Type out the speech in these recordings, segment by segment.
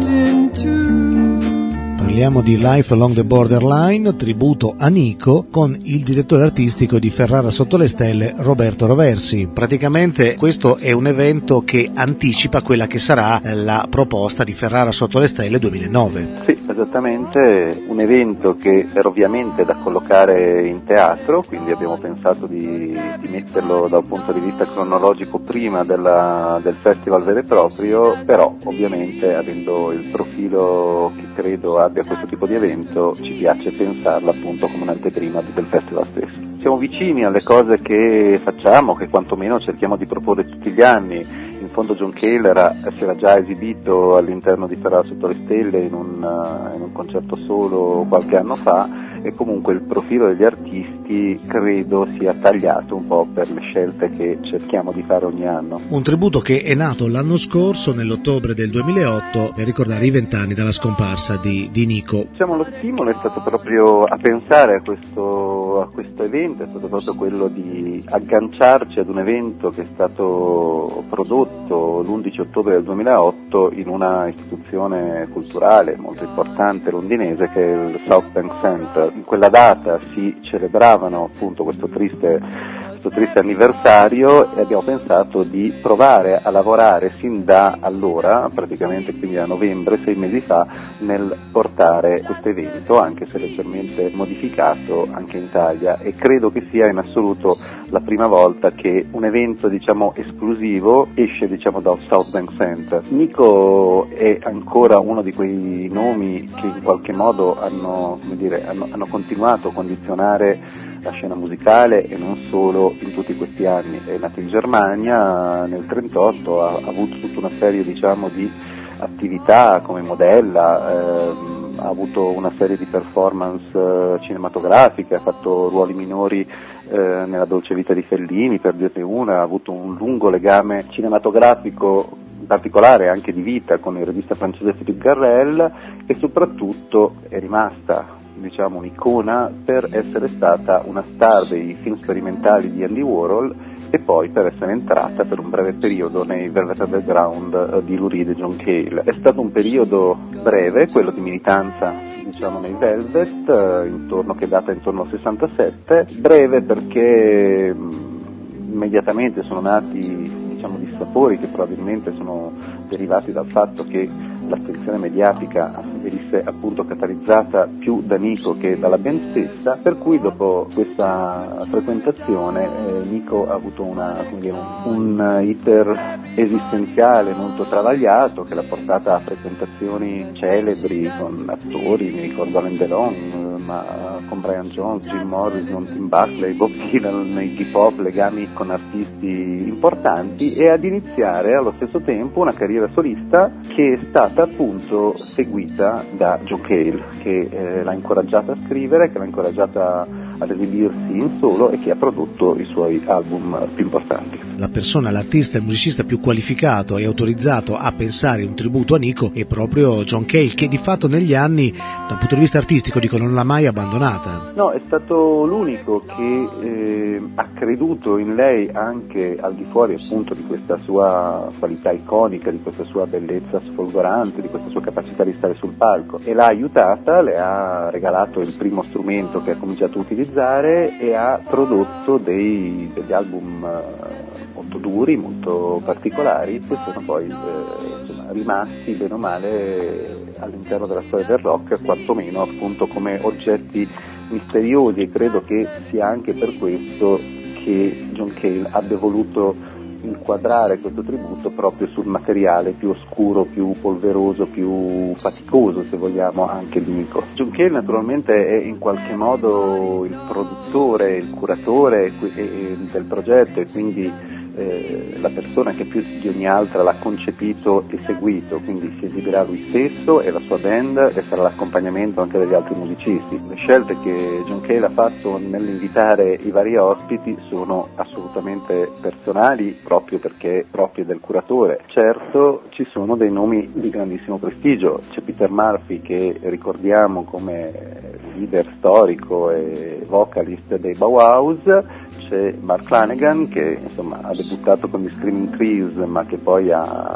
Parliamo di Life Along the Borderline, tributo a Nico, con il direttore artistico di Ferrara Sotto le Stelle, Roberto Roversi. Praticamente questo è un evento che anticipa quella che sarà la proposta di Ferrara Sotto le Stelle 2009. Sì, esattamente, un evento che era ovviamente da collocare in teatro, quindi abbiamo pensato di metterlo da un punto di vista cronologico prima del festival vero e proprio, però ovviamente avendo il profilo che credo abbia questo tipo di evento, ci piace pensarla appunto come un'anteprima del festival stesso. Siamo vicini alle cose che facciamo, che quantomeno cerchiamo di proporre tutti gli anni. In fondo John Cale si era già esibito all'interno di Ferrara Sotto le Stelle in un concerto solo qualche anno fa, e comunque il profilo degli artisti credo sia tagliato un po' per le scelte che cerchiamo di fare ogni anno. Un tributo che è nato l'anno scorso, nell'ottobre del 2008, per ricordare i 20 anni dalla scomparsa di Nico. Diciamo, lo stimolo è stato proprio a pensare a questo evento, è stato proprio quello di agganciarci ad un evento che è stato prodotto l'11 ottobre del 2008 in una istituzione culturale molto importante londinese che è il South Bank Centre. In quella data si celebravano appunto questo triste anniversario e abbiamo pensato di provare a lavorare sin da allora, praticamente quindi a novembre, 6 mesi fa, nel portare questo evento, anche se leggermente modificato, anche in Italia, e credo che sia in assoluto la prima volta che un evento esclusivo esce dal South Bank Center. Nico è ancora uno di quei nomi che in qualche modo hanno continuato a condizionare la scena musicale e non solo in tutti questi anni. È nato in Germania nel 1938, ha avuto tutta una serie di attività come modella, ha avuto una serie di performance cinematografiche, ha fatto ruoli minori nella Dolce Vita di Fellini, per dirne una, ha avuto un lungo legame cinematografico, in particolare anche di vita, con il regista francese Philippe Garrel, e soprattutto è rimasta un'icona per essere stata una star dei film sperimentali di Andy Warhol e poi per essere entrata per un breve periodo nei Velvet Underground di Lou Reed e John Cale. È stato un periodo breve, quello di militanza nei Velvet, che data intorno al 67, breve perché immediatamente sono nati dissapori che probabilmente sono derivati dal fatto che l'attenzione mediatica venisse appunto catalizzata più da Nico che dalla band stessa, per cui dopo questa frequentazione Nico ha avuto un iter esistenziale molto travagliato che l'ha portata a frequentazioni celebri con attori, mi ricordo Alain Delon, ma con Brian Jones, Jim Morrison, Tim Buckley, Bob Dylan, Iggy Pop, legami con artisti importanti, e ad iniziare allo stesso tempo una carriera solista che è stata appunto seguita da John Cale, che l'ha incoraggiata a scrivere, che l'ha incoraggiata ad esibirsi in solo e che ha prodotto i suoi album più importanti. La persona, l'artista, il musicista più qualificato e autorizzato a pensare un tributo a Nico è proprio John Cale, che di fatto negli anni, da un punto di vista artistico, non l'ha mai abbandonata. No, è stato l'unico che ha creduto in lei anche al di fuori appunto di questa sua qualità iconica, di questa sua bellezza sfolgorante, di questa sua capacità di stare sul palco, e l'ha aiutata, le ha regalato il primo strumento che ha cominciato a utilizzare e ha prodotto degli album molto duri, molto particolari, che sono poi rimasti bene o male all'interno della storia del rock, quantomeno appunto come oggetti misteriosi, e credo che sia anche per questo che John Cale abbia voluto inquadrare questo tributo proprio sul materiale più oscuro, più polveroso, più faticoso, se vogliamo, anche di Nico. John Cale naturalmente è in qualche modo il produttore, il curatore del progetto, e quindi la persona che più di ogni altra l'ha concepito e seguito, quindi si esibirà lui stesso e la sua band e sarà l'accompagnamento anche degli altri musicisti. Le scelte che John Cale ha fatto nell'invitare i vari ospiti sono assolutamente personali, proprio perché proprie del curatore. Certo, ci sono dei nomi di grandissimo prestigio, c'è Peter Murphy, che ricordiamo come leader storico e vocalist dei Bauhaus, c'è Mark Lanegan, che insomma ha debuttato con gli Screaming Trees ma che poi ha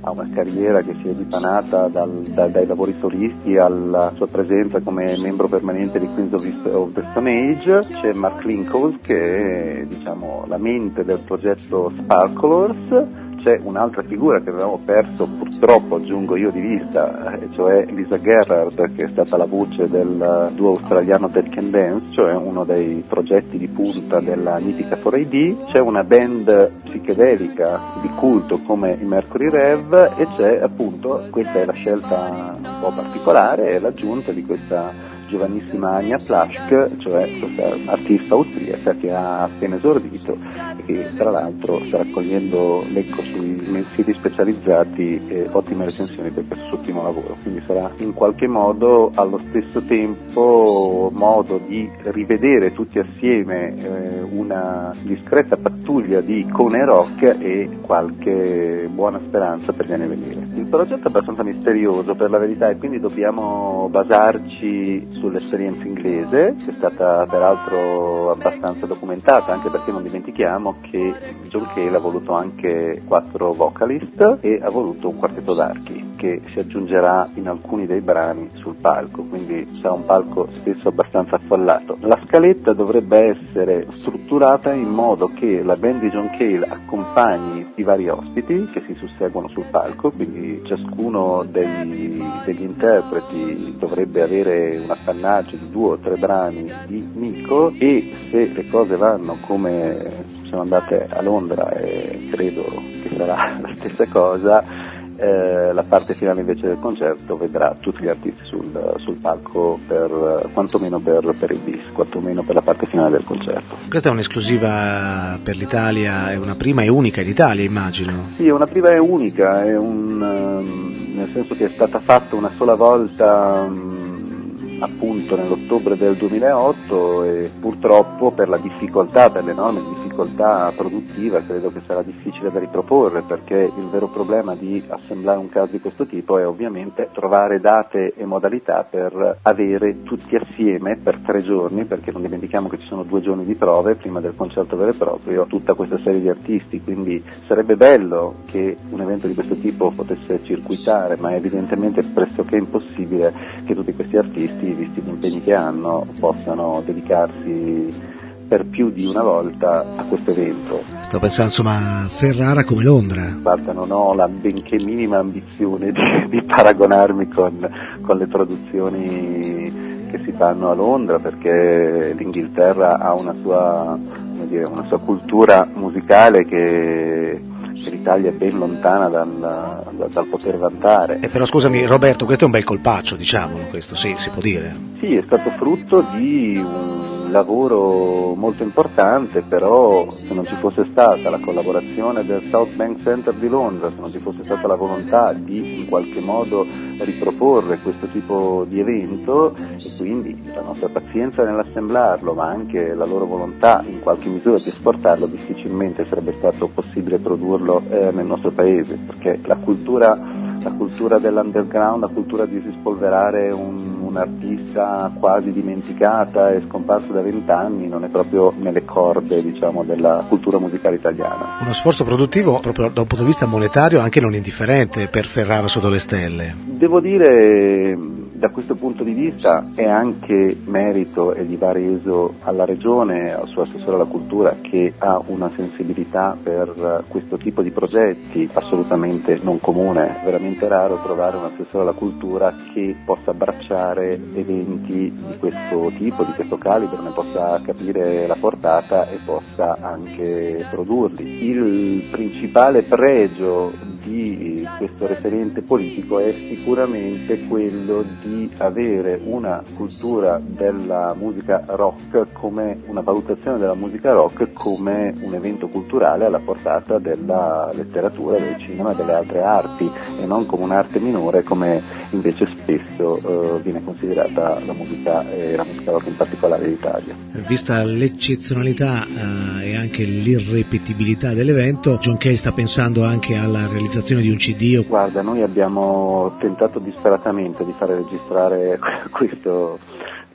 ha una carriera che si è dipanata dai lavori solisti alla sua presenza come membro permanente di Queens of the Stone Age. C'è Mark Linkous, che è, diciamo, la mente del progetto Sparklers. C'è un'altra figura che avevamo perso, purtroppo aggiungo io, di vista, cioè Lisa Gerrard, che è stata la voce del duo australiano Dead Can Dance, cioè uno dei progetti di punta della mitica 4AD. C'è una band psichedelica di culto come i Mercury Rev, e c'è appunto, questa è la scelta un po' particolare, è l'aggiunta di questa giovanissima Anja Plaschke, cioè questa artista austriaca che ha appena esordito e che tra l'altro sta raccogliendo l'eco sui mensili specializzati ottime recensioni per questo suo primo lavoro, quindi sarà in qualche modo allo stesso tempo modo di rivedere tutti assieme una discreta pattuglia di icone rock e qualche buona speranza per gli anni a venire. Il progetto è abbastanza misterioso per la verità, e quindi dobbiamo basarci sull'esperienza inglese, che è stata peraltro abbastanza documentata, anche perché non dimentichiamo che John Cale ha voluto anche 4 vocalist e ha voluto un quartetto d'archi che si aggiungerà in alcuni dei brani sul palco, quindi sarà un palco spesso abbastanza affollato. La scaletta dovrebbe essere strutturata in modo che la band di John Cale accompagni i vari ospiti che si susseguono sul palco, quindi ciascuno degli interpreti dovrebbe avere un appannaggio di 2 o 3 brani di Nico, e se le cose vanno come siamo andate a Londra, e credo che sarà la stessa cosa, la parte finale invece del concerto vedrà tutti gli artisti sul palco quantomeno per il bis, quantomeno per la parte finale del concerto. Questa è un'esclusiva per l'Italia, è una prima e unica in Italia, immagino. Sì, è una prima e unica, nel senso che è stata fatta una sola volta appunto nell'ottobre del 2008, e purtroppo per l'enorme difficoltà produttiva credo che sarà difficile da riproporre, perché il vero problema di assemblare un caso di questo tipo è ovviamente trovare date e modalità per avere tutti assieme per 3 giorni, perché non dimentichiamo che ci sono 2 giorni di prove prima del concerto vero e proprio, tutta questa serie di artisti, quindi sarebbe bello che un evento di questo tipo potesse circuitare, ma è evidentemente pressoché impossibile che tutti questi artisti, visti gli impegni che hanno, possano dedicarsi per più di una volta a questo evento. Sto pensando insomma a Ferrara come Londra. Guarda, non ho la benché minima ambizione di paragonarmi con le produzioni che si fanno a Londra, perché l'Inghilterra ha una sua cultura musicale che l'Italia è ben lontana dal poter vantare. Però scusami Roberto, questo è un bel colpaccio, diciamolo, questo sì, si può dire. Sì, è stato frutto di un lavoro molto importante, però se non ci fosse stata la collaborazione del South Bank Center di Londra, se non ci fosse stata la volontà di in qualche modo riproporre questo tipo di evento, e quindi la nostra pazienza nell'assemblarlo, ma anche la loro volontà in qualche misura di esportarlo, difficilmente sarebbe stato possibile produrlo nel nostro paese, perché la cultura dell'underground, la cultura di rispolverare un artista quasi dimenticata e scomparso da 20 anni non è proprio nelle corde, diciamo, della cultura musicale italiana. Uno sforzo produttivo proprio da un punto di vista monetario anche non indifferente per Ferrara sotto le stelle. Devo dire, da questo punto di vista è anche merito, e gli va reso alla Regione, al suo assessore alla cultura, che ha una sensibilità per questo tipo di progetti assolutamente non comune. È veramente raro trovare un assessore alla cultura che possa abbracciare eventi di questo tipo, di questo calibro, ne possa capire la portata e possa anche produrli. Il principale pregio di questo referente politico è sicuramente quello di avere una cultura della musica rock, come una valutazione della musica rock come un evento culturale alla portata della letteratura, del cinema e delle altre arti, e non come un'arte minore come invece spesso viene considerata la musica rock in particolare d'Italia. Vista l'eccezionalità e anche l'irripetibilità dell'evento, John Cale sta pensando anche alla realizzazione di un CD? Guarda, noi abbiamo tentato disperatamente di fare registrare questo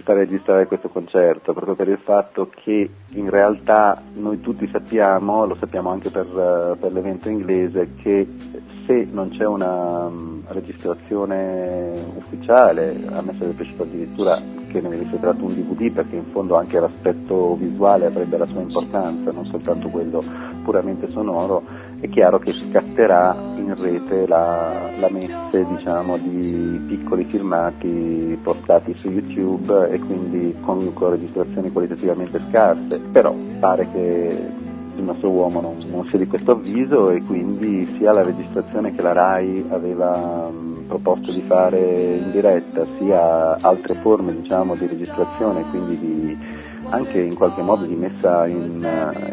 registrare questo concerto, proprio per il fatto che in realtà noi tutti sappiamo, lo sappiamo anche per l'evento inglese, che se non c'è una registrazione ufficiale, a me sarebbe piaciuto addirittura che ne venisse tratto un DVD, perché in fondo anche l'aspetto visuale avrebbe la sua importanza, non soltanto quello puramente sonoro, è chiaro che scatterà in rete la messe, diciamo, di piccoli filmati postati su YouTube e quindi con registrazioni qualitativamente scarse, però pare che il nostro uomo non sia di questo avviso e quindi sia la registrazione che la RAI aveva proposto di fare in diretta, sia altre forme, diciamo, di registrazione, quindi anche in qualche modo di messa in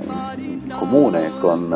comune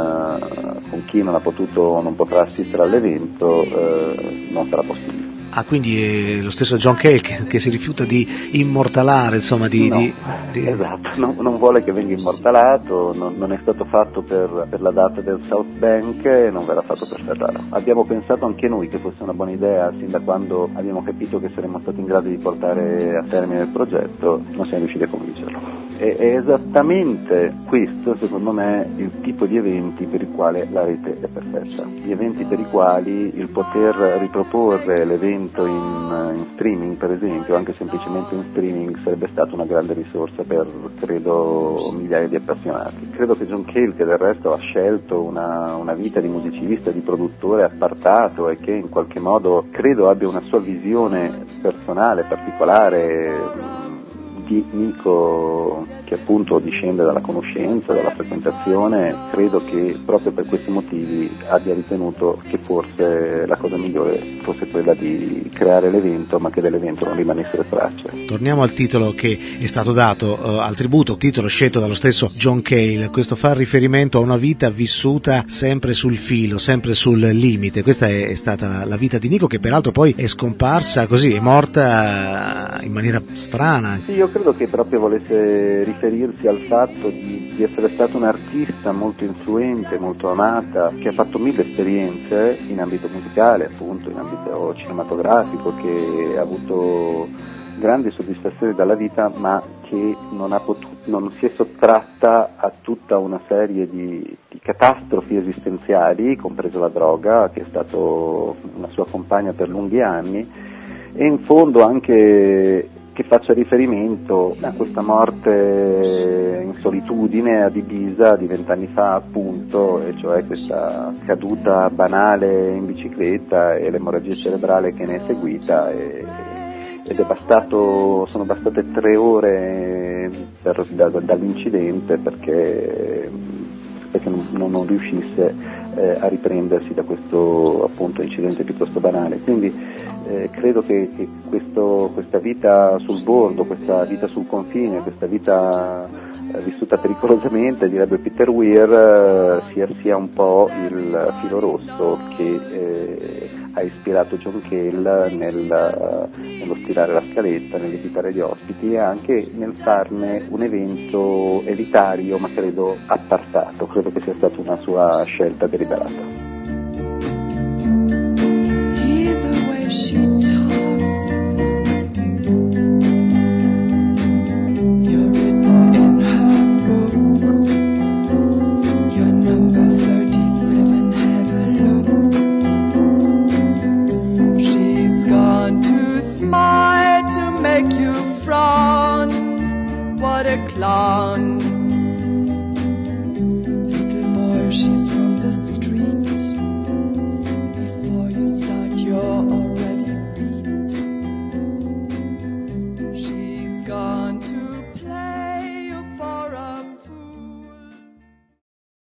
con chi non potrà assistere all'evento, non sarà possibile. Ah, quindi è lo stesso John Cale che si rifiuta di immortalare, insomma, Esatto, non vuole che venga immortalato, non è stato fatto per la data del South Bank e non verrà fatto per Ferrara. Abbiamo pensato anche noi che fosse una buona idea, sin da quando abbiamo capito che saremmo stati in grado di portare a termine il progetto, non siamo riusciti a convincerlo. È esattamente questo, secondo me, il tipo di eventi per il quale la rete è perfetta. Gli eventi per i quali il poter riproporre l'evento in streaming, per esempio, anche semplicemente in streaming, sarebbe stata una grande risorsa per, credo, migliaia di appassionati. Credo che John Cale, che del resto ha scelto una vita di musicista, di produttore appartato e che in qualche modo credo abbia una sua visione personale, particolare, di Nico, che appunto discende dalla conoscenza, dalla frequentazione, credo che proprio per questi motivi abbia ritenuto che forse la cosa migliore fosse quella di creare l'evento, ma che dell'evento non rimanessero tracce. Torniamo al titolo che è stato dato al tributo, titolo scelto dallo stesso John Cale. Questo fa riferimento a una vita vissuta sempre sul filo, sempre sul limite. Questa è stata la vita di Nico, che peraltro poi è scomparsa così, è morta in maniera strana. Sì, io credo che proprio volesse riferirsi al fatto di essere stato un artista molto influente, molto amata, che ha fatto 1000 esperienze in ambito musicale, appunto, in ambito cinematografico, che ha avuto grandi soddisfazioni dalla vita, ma che non si è sottratta a tutta una serie di catastrofi esistenziali, compreso la droga, che è stato una sua compagna per lunghi anni, e in fondo anche che faccia riferimento a questa morte in solitudine ad Ibiza di 20 anni fa, appunto, e cioè questa caduta banale in bicicletta e l'emorragia cerebrale che ne è seguita, sono bastate 3 ore dall'incidente perché non riuscisse a riprendersi da questo, appunto, incidente piuttosto banale. Quindi credo che questa vita sul bordo, questa vita sul confine, questa vita vissuta pericolosamente, direbbe Peter Weir, sia un po' il filo rosso che ha ispirato John Cale nello stilare la scaletta, nell'invitare gli ospiti e anche nel farne un evento elitario, ma credo appartato. Credo che sia stata una sua scelta deliberata. What a clown